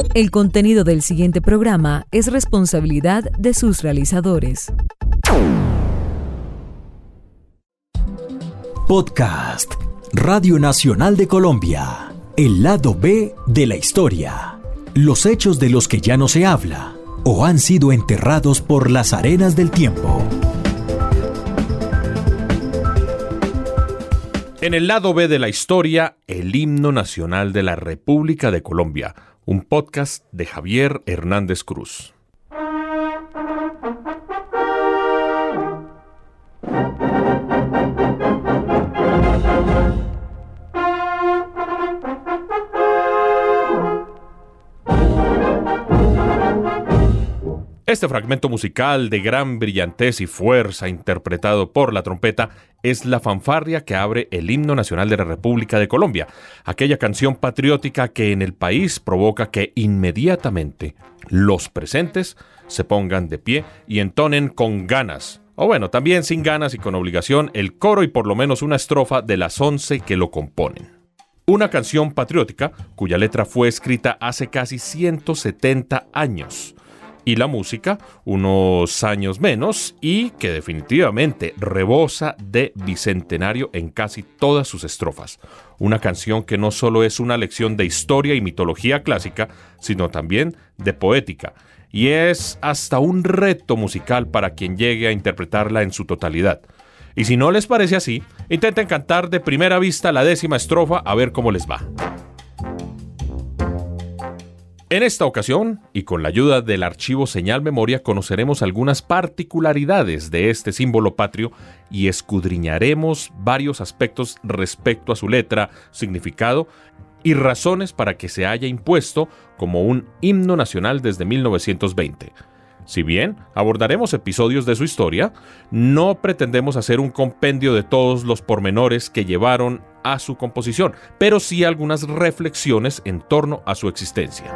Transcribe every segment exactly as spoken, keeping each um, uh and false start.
El contenido del siguiente programa es responsabilidad de sus realizadores. Podcast Radio Nacional de Colombia. El lado B de la historia. Los hechos de los que ya no se habla o han sido enterrados por las arenas del tiempo. En el lado B de la historia, el himno nacional de la República de Colombia, un podcast de Javier Hernández Cruz. Este fragmento musical de gran brillantez y fuerza, interpretado por la trompeta, es la fanfarria que abre el himno nacional de la República de Colombia, aquella canción patriótica que en el país provoca que inmediatamente los presentes se pongan de pie y entonen con ganas, o bueno, también sin ganas y con obligación, el coro y por lo menos una estrofa de las once que lo componen. Una canción patriótica cuya letra fue escrita hace casi ciento setenta años. Y la música, unos años menos, y que definitivamente rebosa de bicentenario en casi todas sus estrofas. Una canción que no solo es una lección de historia y mitología clásica, sino también de poética. Y es hasta un reto musical para quien llegue a interpretarla en su totalidad. Y si no les parece así, intenten cantar de primera vista la décima estrofa a ver cómo les va. En esta ocasión, y con la ayuda del archivo Señal Memoria, conoceremos algunas particularidades de este símbolo patrio y escudriñaremos varios aspectos respecto a su letra, significado y razones para que se haya impuesto como un himno nacional desde mil novecientos veinte. Si bien abordaremos episodios de su historia, no pretendemos hacer un compendio de todos los pormenores que llevaron a su composición, pero sí algunas reflexiones en torno a su existencia.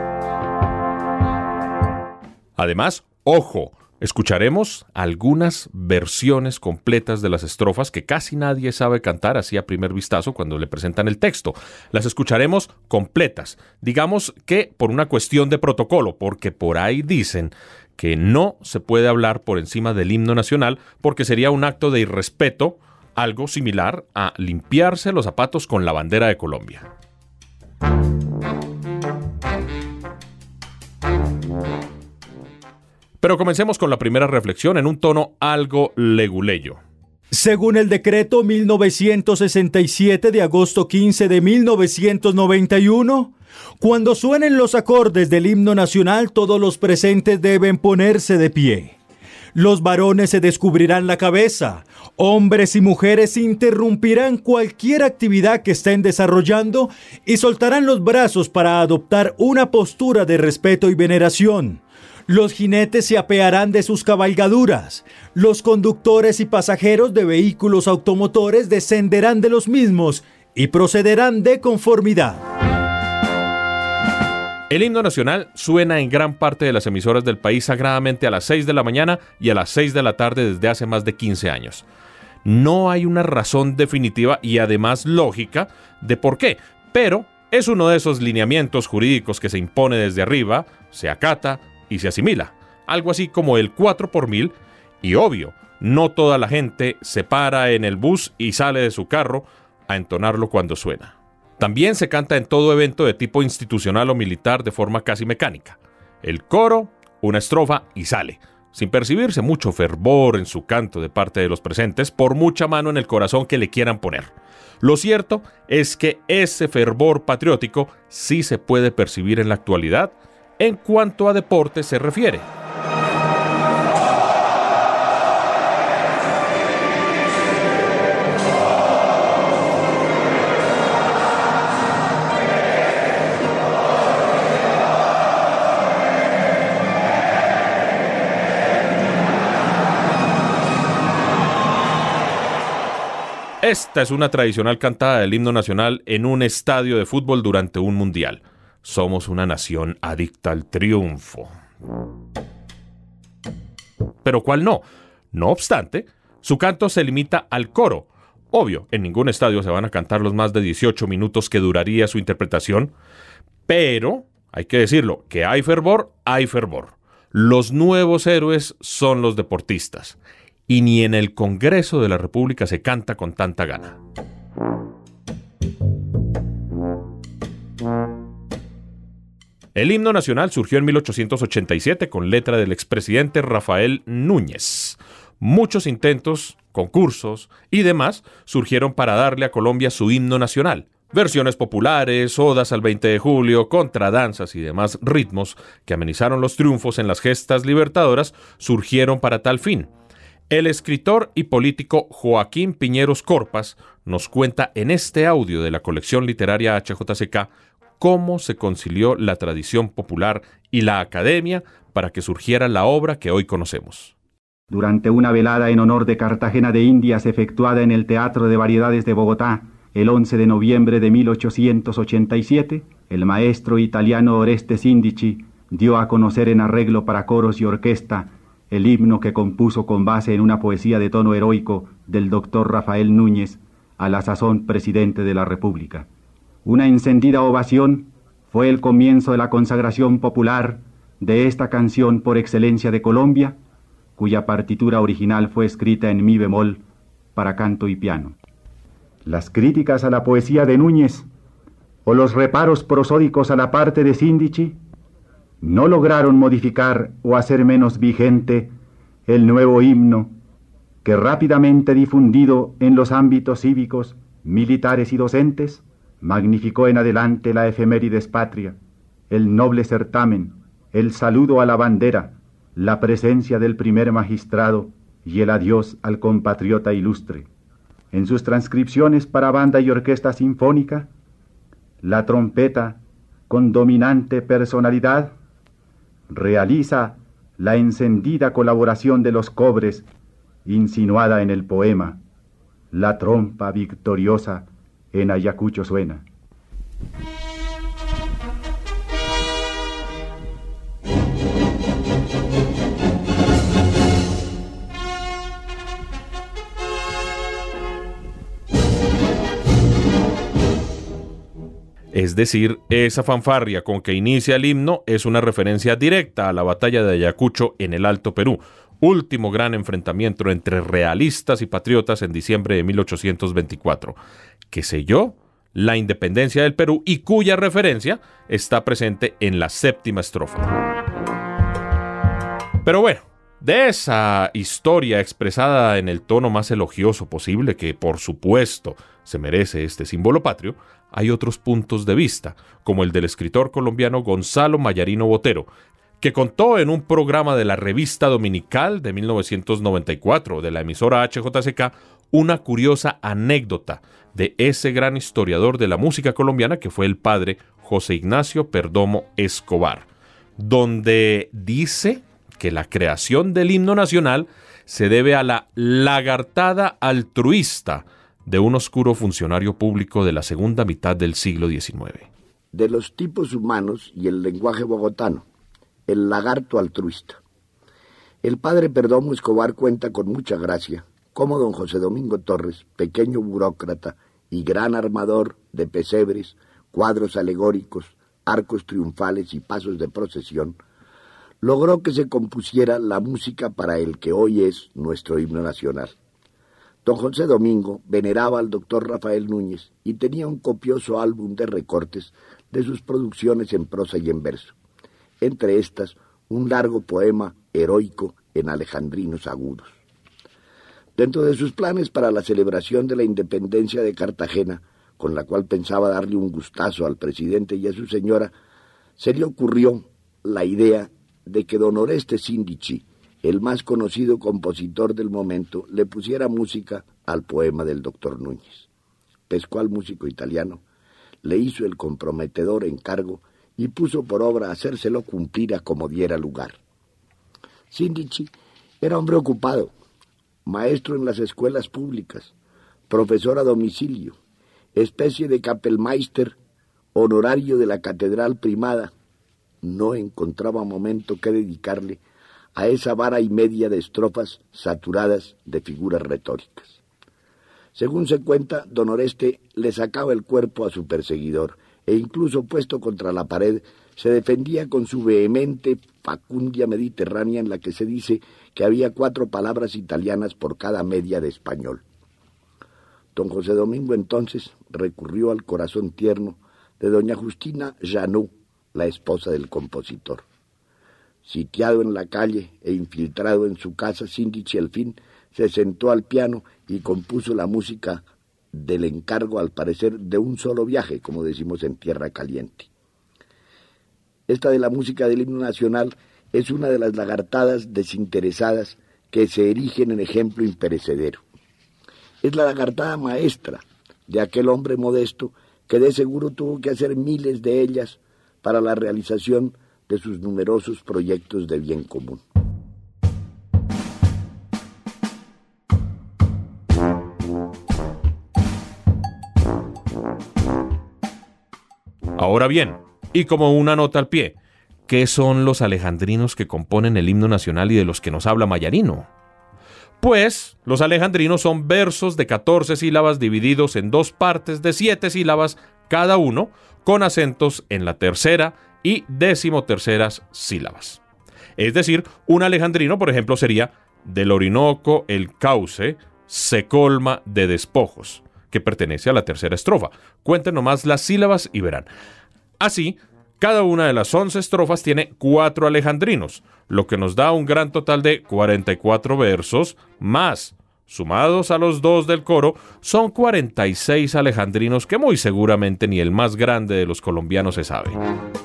Además, ojo, escucharemos algunas versiones completas de las estrofas que casi nadie sabe cantar así a primer vistazo cuando le presentan el texto. Las escucharemos completas, digamos que por una cuestión de protocolo, porque por ahí dicen que no se puede hablar por encima del himno nacional porque sería un acto de irrespeto, algo similar a limpiarse los zapatos con la bandera de Colombia. Pero comencemos con la primera reflexión en un tono algo leguleyo. Según el decreto mil novecientos sesenta y siete de agosto quince de mil novecientos noventa y uno, cuando suenen los acordes del himno nacional, todos los presentes deben ponerse de pie. Los varones se descubrirán la cabeza, hombres y mujeres interrumpirán cualquier actividad que estén desarrollando y soltarán los brazos para adoptar una postura de respeto y veneración. Los jinetes se apearán de sus cabalgaduras. Los conductores y pasajeros de vehículos automotores descenderán de los mismos y procederán de conformidad. El himno nacional suena en gran parte de las emisoras del país sagradamente a las seis de la mañana y a las seis de la tarde desde hace más de quince años. No hay una razón definitiva y además lógica de por qué, pero es uno de esos lineamientos jurídicos que se impone desde arriba, se acata y se asimila, algo así como el cuatro por mil, y obvio, no toda la gente se para en el bus y sale de su carro a entonarlo cuando suena. También se canta en todo evento de tipo institucional o militar de forma casi mecánica. El coro, una estrofa y sale, sin percibirse mucho fervor en su canto de parte de los presentes, por mucha mano en el corazón que le quieran poner. Lo cierto es que ese fervor patriótico sí se puede percibir en la actualidad en cuanto a deporte se refiere. Esta es una tradicional cantada del himno nacional en un estadio de fútbol durante un mundial. Somos una nación adicta al triunfo. Pero ¿cuál no? No obstante, su canto se limita al coro. Obvio, en ningún estadio se van a cantar los más de dieciocho minutos que duraría su interpretación, pero Hay que decirlo, que hay fervor, hay fervor. Los nuevos héroes son los deportistas. Y ni en el Congreso de la República se canta con tanta gana. El himno nacional surgió en mil ochocientos ochenta y siete con letra del expresidente Rafael Núñez. Muchos intentos, concursos y demás surgieron para darle a Colombia su himno nacional. Versiones populares, odas al veinte de julio, contradanzas y demás ritmos que amenizaron los triunfos en las gestas libertadoras surgieron para tal fin. El escritor y político Joaquín Piñeros Corpas nos cuenta en este audio de la colección literaria H J C K cómo se concilió la tradición popular y la academia para que surgiera la obra que hoy conocemos. Durante una velada en honor de Cartagena de Indias efectuada en el Teatro de Variedades de Bogotá el once de noviembre de mil ochocientos ochenta y siete, el maestro italiano Oreste Sindici dio a conocer en arreglo para coros y orquesta el himno que compuso con base en una poesía de tono heroico del doctor Rafael Núñez, a la sazón presidente de la República. Una encendida ovación fue el comienzo de la consagración popular de esta canción por excelencia de Colombia, cuya partitura original fue escrita en mi bemol para canto y piano. Las críticas a la poesía de Núñez o los reparos prosódicos a la parte de Sindici no lograron modificar o hacer menos vigente el nuevo himno que rápidamente difundido en los ámbitos cívicos, militares y docentes, magnificó en adelante la efemérides patria, el noble certamen, el saludo a la bandera, la presencia del primer magistrado y el adiós al compatriota ilustre. En sus transcripciones para banda y orquesta sinfónica, la trompeta, con dominante personalidad, realiza la encendida colaboración de los cobres insinuada en el poema. La trompa victoriosa en Ayacucho suena. Es decir, esa fanfarria con que inicia el himno es una referencia directa a la batalla de Ayacucho en el Alto Perú, último gran enfrentamiento entre realistas y patriotas en diciembre de mil ochocientos veinticuatro, que selló la independencia del Perú y cuya referencia está presente en la séptima estrofa. Pero bueno, de esa historia expresada en el tono más elogioso posible, que por supuesto se merece este símbolo patrio, hay otros puntos de vista, como el del escritor colombiano Gonzalo Mayarino Botero, que contó en un programa de la Revista Dominical de mil novecientos noventa y cuatro de la emisora H J C K una curiosa anécdota de ese gran historiador de la música colombiana que fue el padre José Ignacio Perdomo Escobar, donde dice que la creación del himno nacional se debe a la lagartada altruista de un oscuro funcionario público de la segunda mitad del siglo diecinueve. De los tipos humanos y el lenguaje bogotano, el lagarto altruista. El padre Perdomo Escobar cuenta con mucha gracia cómo don José Domingo Torres, pequeño burócrata y gran armador de pesebres, cuadros alegóricos, arcos triunfales y pasos de procesión, logró que se compusiera la música para el que hoy es nuestro himno nacional. Don José Domingo veneraba al doctor Rafael Núñez y tenía un copioso álbum de recortes de sus producciones en prosa y en verso. Entre estas, un largo poema heroico en alejandrinos agudos. Dentro de sus planes para la celebración de la independencia de Cartagena, con la cual pensaba darle un gustazo al presidente y a su señora, se le ocurrió la idea de que don Oreste Sindici, el más conocido compositor del momento, le pusiera música al poema del doctor Núñez. Pescó al músico italiano, le hizo el comprometedor encargo y puso por obra hacérselo cumplir a como diera lugar. Sindici era hombre ocupado, maestro en las escuelas públicas, profesor a domicilio, especie de Kapellmeister, honorario de la catedral primada. No encontraba momento que dedicarle a esa vara y media de estrofas saturadas de figuras retóricas. Según se cuenta, don Oreste le sacaba el cuerpo a su perseguidor, e incluso puesto contra la pared, se defendía con su vehemente facundia mediterránea en la que se dice que había cuatro palabras italianas por cada media de español. Don José Domingo entonces recurrió al corazón tierno de doña Justina Janot, la esposa del compositor. Sitiado en la calle e infiltrado en su casa, Síndic al fin se sentó al piano y compuso la música del encargo, al parecer, de un solo viaje, como decimos en tierra caliente. Esta de la música del himno nacional es una de las lagartadas desinteresadas que se erigen en ejemplo imperecedero. Es la lagartada maestra de aquel hombre modesto que de seguro tuvo que hacer miles de ellas para la realización de sus numerosos proyectos de bien común. Ahora bien, y como una nota al pie, ¿qué son los alejandrinos que componen el himno nacional y de los que nos habla Mayarino? Pues los alejandrinos son versos de catorce sílabas divididos en dos partes de siete sílabas cada uno, con acentos en la tercera y decimoterceras sílabas. Es decir, un alejandrino, por ejemplo, sería: del Orinoco el cauce se colma de despojos, que pertenece a la tercera estrofa. Cuenten nomás las sílabas y verán. Así, cada una de las once estrofas tiene cuatro alejandrinos, lo que nos da un gran total de cuarenta y cuatro versos, más, sumados a los dos del coro, son cuarenta y seis alejandrinos que muy seguramente ni el más grande de los colombianos se sabe.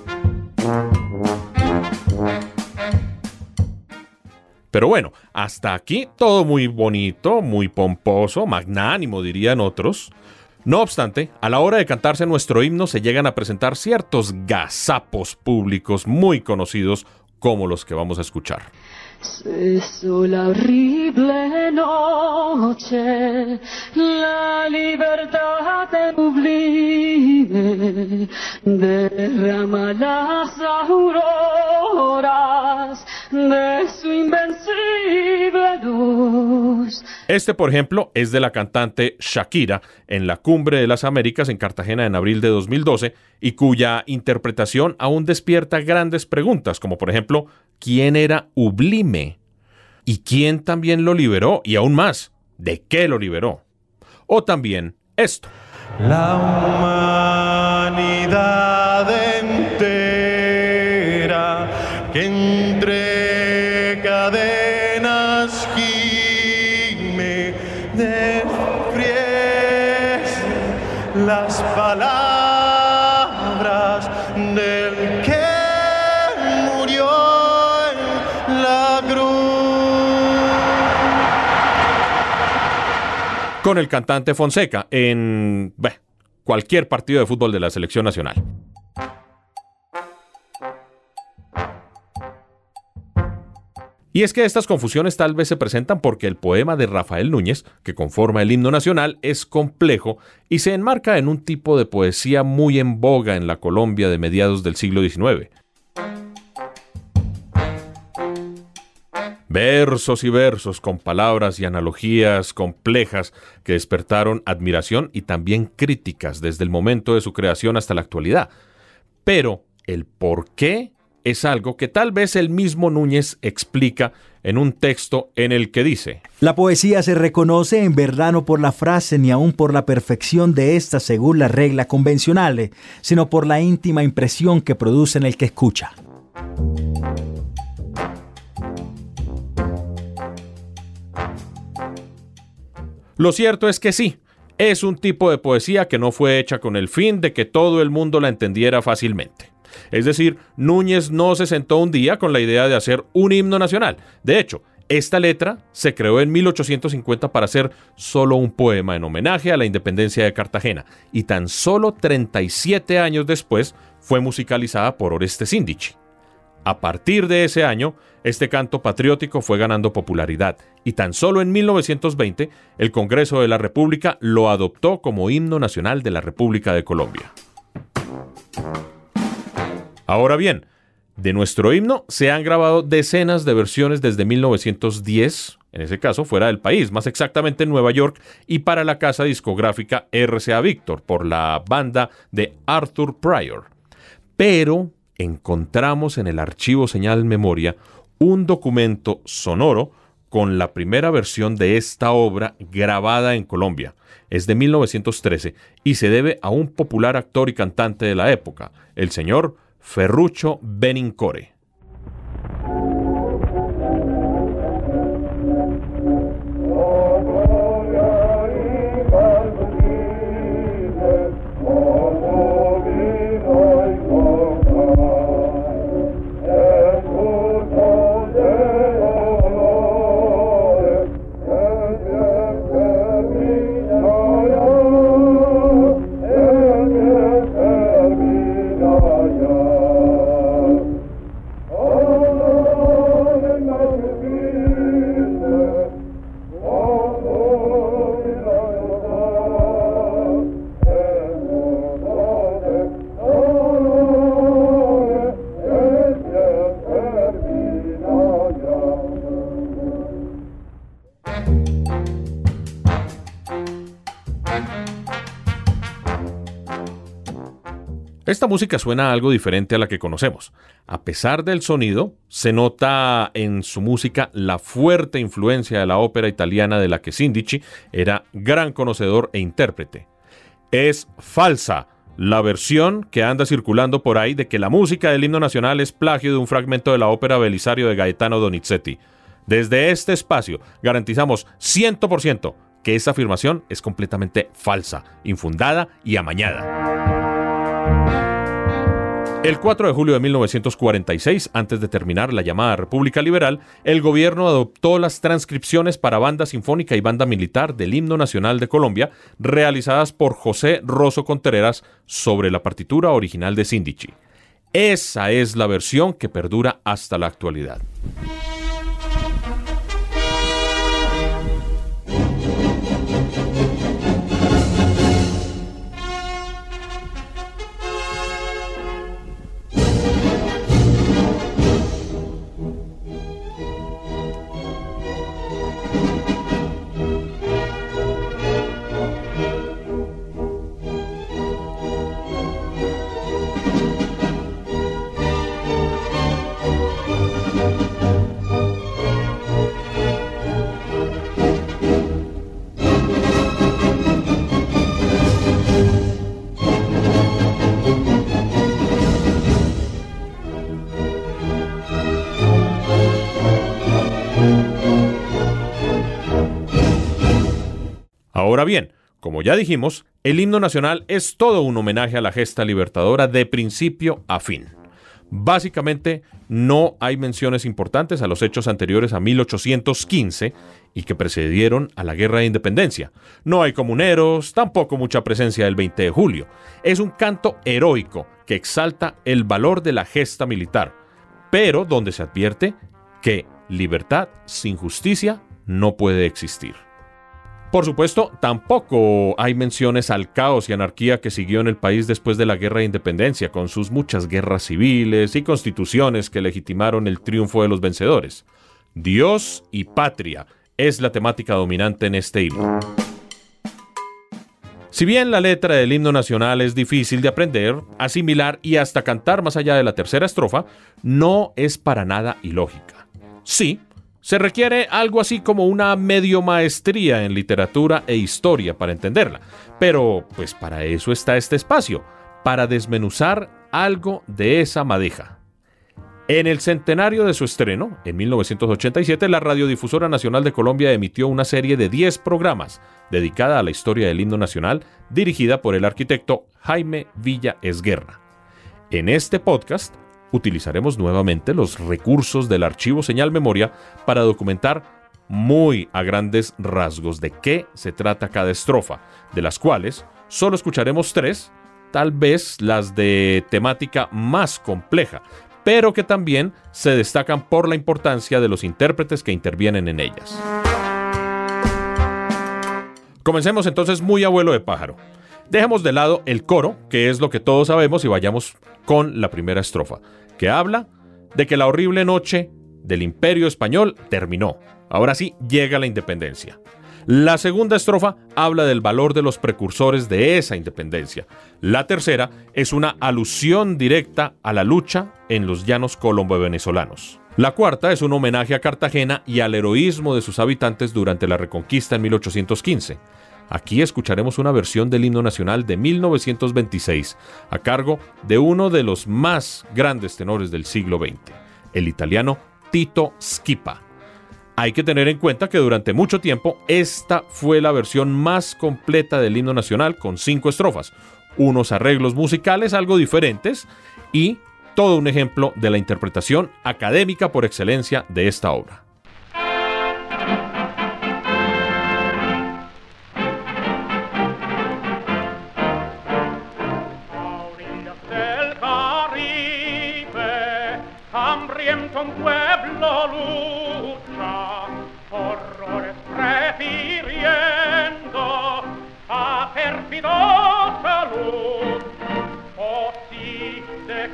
Pero bueno, hasta aquí todo muy bonito, muy pomposo, magnánimo dirían otros. No obstante, a la hora de cantarse nuestro himno se llegan a presentar ciertos gazapos públicos muy conocidos como los que vamos a escuchar. Cesó la horrible noche, la libertad te sublime derrama las auroras de su invencible luz. Este, por ejemplo, es de la cantante Shakira en la Cumbre de las Américas en Cartagena en abril de dos mil doce, y cuya interpretación aún despierta grandes preguntas, como por ejemplo, ¿quién era Ublime? ¿Y quién también lo liberó? Y aún más, ¿de qué lo liberó? O también esto. La humanidad entera que entre cadenas gime desfriese las palabras del que murió en la cruz. Con el cantante Fonseca en bah, cualquier partido de fútbol de la selección nacional. Y es que estas confusiones tal vez se presentan porque el poema de Rafael Núñez, que conforma el himno nacional, es complejo y se enmarca en un tipo de poesía muy en boga en la Colombia de mediados del siglo diecinueve. Versos y versos con palabras y analogías complejas que despertaron admiración y también críticas desde el momento de su creación hasta la actualidad. Pero el por qué es algo que tal vez el mismo Núñez explica en un texto en el que dice: la poesía se reconoce en verdad no por la frase ni aun por la perfección de esta según la regla convencional, sino por la íntima impresión que produce en el que escucha. Lo cierto es que sí, es un tipo de poesía que no fue hecha con el fin de que todo el mundo la entendiera fácilmente. Es decir, Núñez no se sentó un día con la idea de hacer un himno nacional. De hecho, esta letra se creó en mil ochocientos cincuenta para ser solo un poema en homenaje a la independencia de Cartagena, y tan solo treinta y siete años después fue musicalizada por Oreste Síndic. A partir de ese año, este canto patriótico fue ganando popularidad, y tan solo en mil novecientos veinte, el Congreso de la República lo adoptó como himno nacional de la República de Colombia. Ahora bien, de nuestro himno se han grabado decenas de versiones desde mil novecientos diez, en ese caso fuera del país, más exactamente en Nueva York, y para la casa discográfica R C A Victor, por la banda de Arthur Pryor. Pero encontramos en el archivo Señal Memoria un documento sonoro con la primera versión de esta obra grabada en Colombia. Es de mil novecientos trece y se debe a un popular actor y cantante de la época, el señor Ferruccio Benincore. Esta música suena algo diferente a la que conocemos. A pesar del sonido, se nota en su música la fuerte influencia de la ópera italiana de la que Sindici era gran conocedor e intérprete. Es falsa la versión que anda circulando por ahí de que la música del himno nacional es plagio de un fragmento de la ópera Belisario de Gaetano Donizetti. Desde este espacio garantizamos cien por ciento que esa afirmación es completamente falsa, infundada y amañada. El cuatro de julio de mil novecientos cuarenta y seis, antes de terminar la llamada República Liberal, el gobierno adoptó las transcripciones para banda sinfónica y banda militar del himno nacional de Colombia, realizadas por José Rosso Contreras sobre la partitura original de Sindici. Esa es la versión que perdura hasta la actualidad. Ahora bien, como ya dijimos, el himno nacional es todo un homenaje a la gesta libertadora de principio a fin. Básicamente, no hay menciones importantes a los hechos anteriores a mil ochocientos quince y que precedieron a la Guerra de Independencia. No hay comuneros, tampoco mucha presencia del veinte de julio. Es un canto heroico que exalta el valor de la gesta militar, pero donde se advierte que libertad sin justicia no puede existir. Por supuesto, tampoco hay menciones al caos y anarquía que siguió en el país después de la Guerra de Independencia, con sus muchas guerras civiles y constituciones que legitimaron el triunfo de los vencedores. Dios y patria es la temática dominante en este himno. Si bien la letra del himno nacional es difícil de aprender, asimilar y hasta cantar más allá de la tercera estrofa, no es para nada ilógica. Sí, se requiere algo así como una medio maestría en literatura e historia para entenderla, pero pues para eso está este espacio, para desmenuzar algo de esa madeja. En el centenario de su estreno, en mil novecientos ochenta y siete, la Radiodifusora Nacional de Colombia emitió una serie de diez programas dedicada a la historia del himno nacional, dirigida por el arquitecto Jaime Villa Esguerra. En este podcast utilizaremos nuevamente los recursos del archivo Señal Memoria para documentar muy a grandes rasgos de qué se trata cada estrofa, de las cuales solo escucharemos tres, tal vez las de temática más compleja, pero que también se destacan por la importancia de los intérpretes que intervienen en ellas. Comencemos entonces muy a vuelo de pájaro. Dejemos de lado el coro, que es lo que todos sabemos, y vayamos con la primera estrofa, que habla de que la horrible noche del Imperio Español terminó. Ahora sí llega la independencia. La segunda estrofa habla del valor de los precursores de esa independencia. La tercera es una alusión directa a la lucha en los llanos colombo-venezolanos. La cuarta es un homenaje a Cartagena y al heroísmo de sus habitantes durante la Reconquista en mil ochocientos quince. Aquí escucharemos una versión del himno nacional de mil novecientos veintiséis, a cargo de uno de los más grandes tenores del siglo veinte, el italiano Tito Schipa. Hay que tener en cuenta que durante mucho tiempo esta fue la versión más completa del himno nacional, con cinco estrofas, unos arreglos musicales algo diferentes y todo un ejemplo de la interpretación académica por excelencia de esta obra. Hambriento un pueblo lucha, horrores prefiriendo a perfidosa luz. Oh sí, de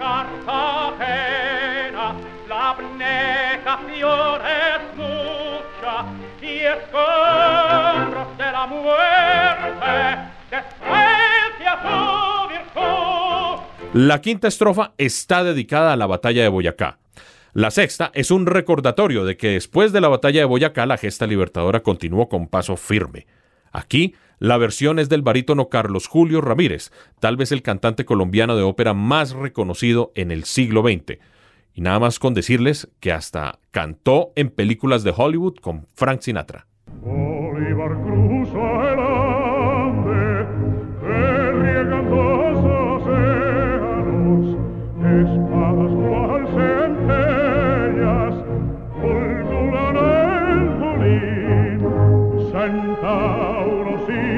Cartagena la abnegación es mucha y escombros de la muerte desprecia su virtud. La quinta estrofa está dedicada a la batalla de Boyacá. La sexta es un recordatorio de que después de la batalla de Boyacá la gesta libertadora continuó con paso firme. Aquí la versión es del barítono Carlos Julio Ramírez, tal vez el cantante colombiano de ópera más reconocido en el siglo veinte. Y nada más con decirles que hasta cantó en películas de Hollywood con Frank Sinatra. Bolívar cruza el Ande, que riegan dos océanos, espadas cual centellas, fulguran el Molín, centauros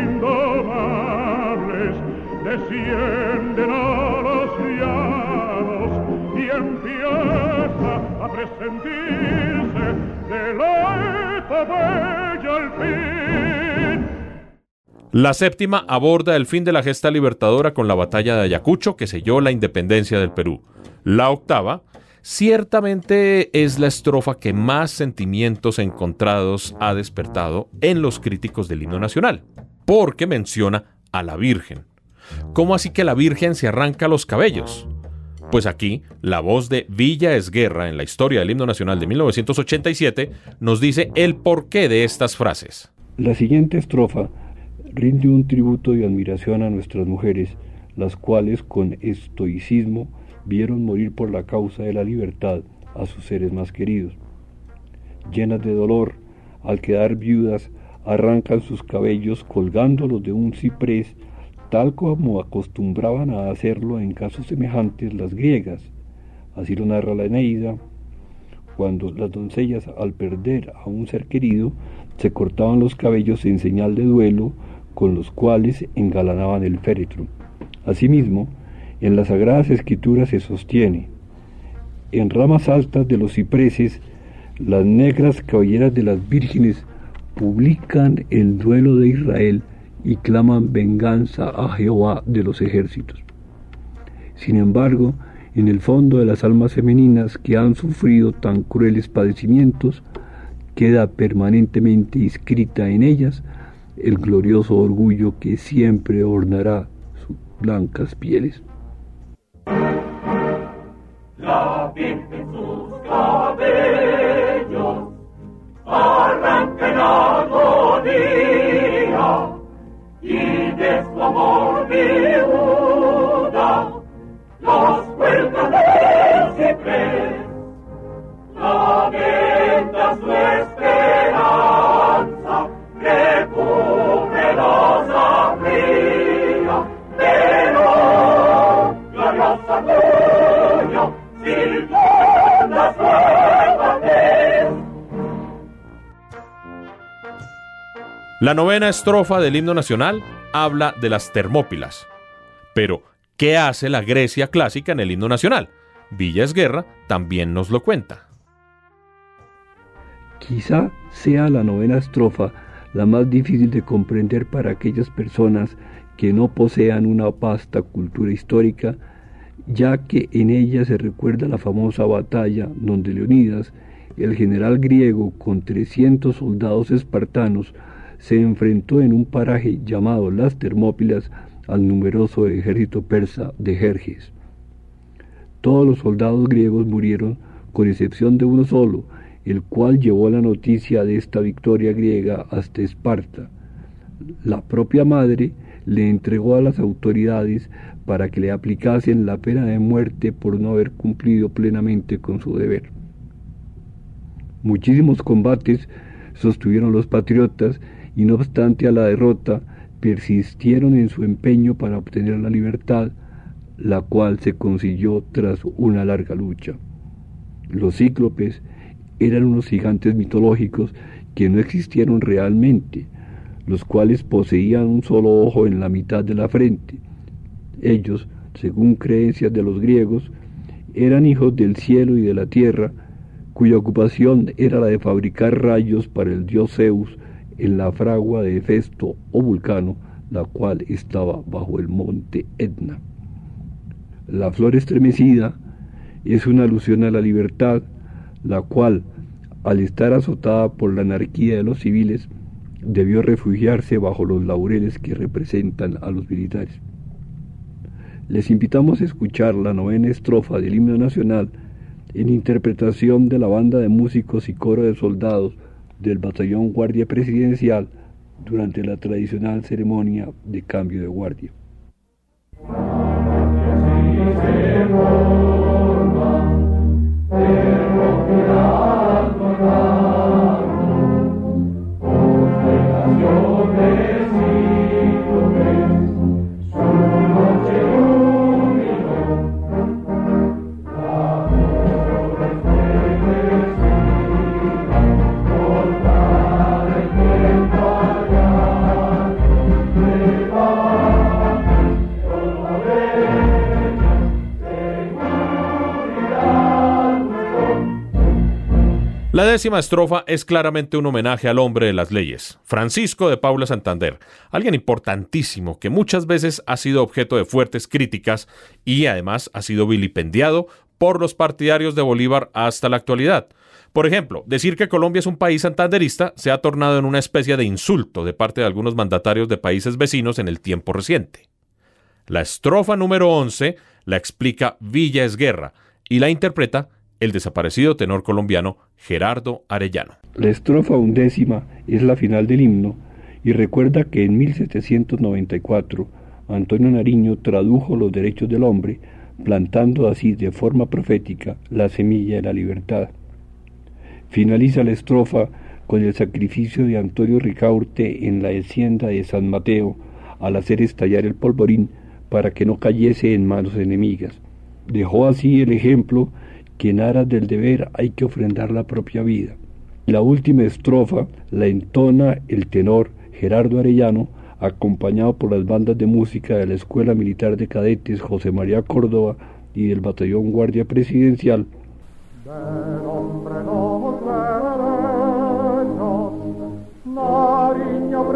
indomables, descienden a los llanos y empieza a presentirse de la epopeya el fin. La séptima aborda el fin de la gesta libertadora con la batalla de Ayacucho, que selló la independencia del Perú. La octava ciertamente es la estrofa que más sentimientos encontrados ha despertado en los críticos del himno nacional, porque menciona a la Virgen. ¿Cómo así que la Virgen se arranca los cabellos? Pues aquí, la voz de Villa Esguerra en la historia del himno nacional de mil novecientos ochenta y siete nos dice el porqué de estas frases. La siguiente estrofa rinde un tributo de admiración a nuestras mujeres, las cuales con estoicismo vieron morir por la causa de la libertad a sus seres más queridos. Llenas de dolor, al quedar viudas, arrancan sus cabellos colgándolos de un ciprés, tal como acostumbraban a hacerlo en casos semejantes las griegas. Así lo narra la Eneida, cuando las doncellas, al perder a un ser querido, se cortaban los cabellos en señal de duelo, con los cuales engalanaban el féretro. Asimismo, en las Sagradas Escrituras se sostiene: en ramas altas de los cipreses, las negras cabelleras de las vírgenes publican el duelo de Israel y claman venganza a Jehová de los ejércitos. Sin embargo, en el fondo de las almas femeninas que han sufrido tan crueles padecimientos, queda permanentemente inscrita en ellas el glorioso orgullo que siempre ornará sus blancas pieles. La Virgen sus cabellos arranca en agonía y de su amor viuda los cuelga del ciprés, lamenta su esperanza que cubre los abría, pero gloriosa orgullo silbando su evadez. La novena estrofa del himno nacional habla de las Termópilas. Pero, ¿qué hace la Grecia clásica en el himno nacional? Villa Esguerra también nos lo cuenta. Quizá sea la novena estrofa la más difícil de comprender para aquellas personas que no posean una vasta cultura histórica, ya que en ella se recuerda la famosa batalla donde Leonidas, el general griego con trescientos soldados espartanos se enfrentó en un paraje llamado las Termópilas al numeroso ejército persa de Jerjes. Todos los soldados griegos murieron con excepción de uno solo, el cual llevó la noticia de esta victoria griega hasta Esparta. La propia madre le entregó a las autoridades para que le aplicasen la pena de muerte por no haber cumplido plenamente con su deber. Muchísimos combates sostuvieron los patriotas y no obstante a la derrota, persistieron en su empeño para obtener la libertad, la cual se consiguió tras una larga lucha. Los cíclopes eran unos gigantes mitológicos que no existieron realmente, los cuales poseían un solo ojo en la mitad de la frente. Ellos, según creencias de los griegos, eran hijos del cielo y de la tierra, cuya ocupación era la de fabricar rayos para el dios Zeus en la fragua de Hefesto o Vulcano, la cual estaba bajo el monte Etna. La flor estremecida es una alusión a la libertad, la cual, al estar azotada por la anarquía de los civiles, debió refugiarse bajo los laureles que representan a los militares. Les invitamos a escuchar la novena estrofa del himno nacional en interpretación de la banda de músicos y coro de soldados del batallón Guardia Presidencial durante la tradicional ceremonia de cambio de guardia. La décima estrofa es claramente un homenaje al hombre de las leyes, Francisco de Paula Santander, alguien importantísimo que muchas veces ha sido objeto de fuertes críticas y además ha sido vilipendiado por los partidarios de Bolívar hasta la actualidad. Por ejemplo, decir que Colombia es un país santanderista se ha tornado en una especie de insulto de parte de algunos mandatarios de países vecinos en el tiempo reciente. La estrofa número once la explica Villa Esguerra y la interpreta el desaparecido tenor colombiano Gerardo Arellano. La estrofa undécima es la final del himno y recuerda que en mil setecientos noventa y cuatro Antonio Nariño tradujo los derechos del hombre, plantando así de forma profética la semilla de la libertad. Finaliza la estrofa con el sacrificio de Antonio Ricaurte en la hacienda de San Mateo al hacer estallar el polvorín para que no cayese en manos enemigas. Dejó así el ejemplo que en aras del deber hay que ofrendar la propia vida. La última estrofa la entona el tenor Gerardo Arellano, acompañado por las bandas de música de la Escuela Militar de Cadetes José María Córdoba y del Batallón Guardia Presidencial. Del hombre los derechos, Nariño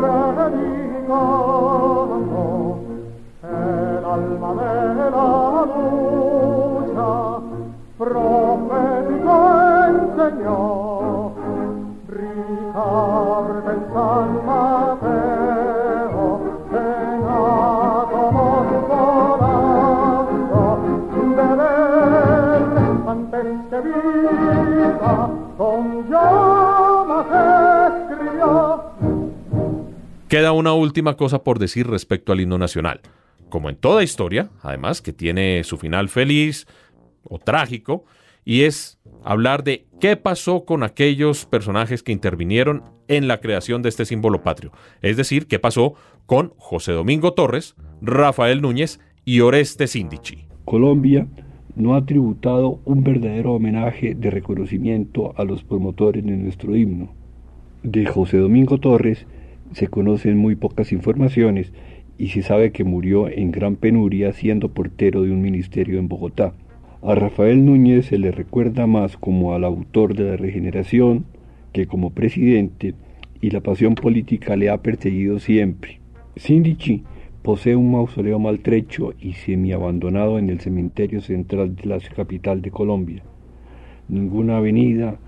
predicando, el alma de la lucha, profético enseñó, Ricardo en San Mateo, en átomos volando, de ver antes que viva, con llamas escribió. Queda una última cosa por decir respecto al himno nacional. Como en toda historia, además, que tiene su final feliz o trágico, y es hablar de qué pasó con aquellos personajes que intervinieron en la creación de este símbolo patrio. Es decir, qué pasó con José Domingo Torres, Rafael Núñez y Orestes Índichi. Colombia no ha tributado un verdadero homenaje de reconocimiento a los promotores de nuestro himno. De José Domingo Torres se conocen muy pocas informaciones y se sabe que murió en gran penuria siendo portero de un ministerio en Bogotá. A Rafael Núñez se le recuerda más como al autor de la regeneración que como presidente, y la pasión política le ha perseguido siempre. Índichi posee un mausoleo maltrecho y semiabandonado en el cementerio central de la capital de Colombia. Ninguna avenida,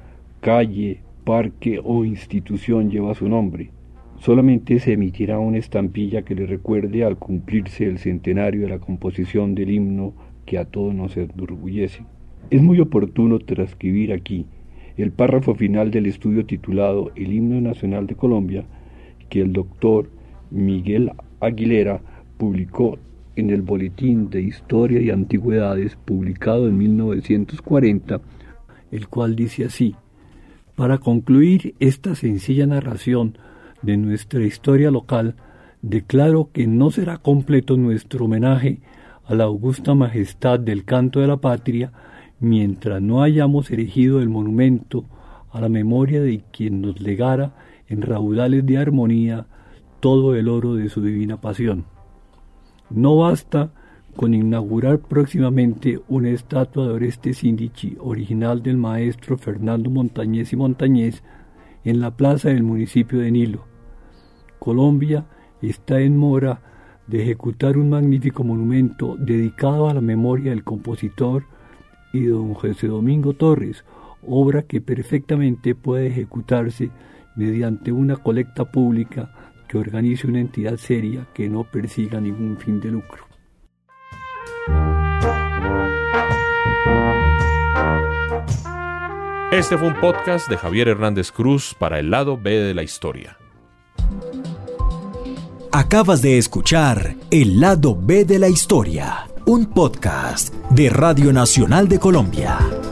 calle, parque o institución lleva su nombre. Solamente se emitirá una estampilla que le recuerde al cumplirse el centenario de la composición del himno que a todos nos enorgullece. Es muy oportuno transcribir aquí el párrafo final del estudio titulado El himno nacional de Colombia, que el doctor Miguel Aguilera publicó en el Boletín de Historia y Antigüedades, publicado en mil novecientos cuarenta, el cual dice así: para concluir esta sencilla narración de nuestra historia local, declaro que no será completo nuestro homenaje a la augusta majestad del canto de la patria mientras no hayamos erigido el monumento a la memoria de quien nos legara en raudales de armonía todo el oro de su divina pasión. No basta con inaugurar próximamente una estatua de Orestes Índice, original del maestro Fernando Montañez y Montañez, en la plaza del municipio de Nilo. Colombia está en mora de ejecutar un magnífico monumento dedicado a la memoria del compositor y de don José Domingo Torres, obra que perfectamente puede ejecutarse mediante una colecta pública que organice una entidad seria que no persiga ningún fin de lucro. Este fue un podcast de Javier Hernández Cruz para el lado B de la historia. Acabas de escuchar El lado B de la historia, un podcast de Radio Nacional de Colombia.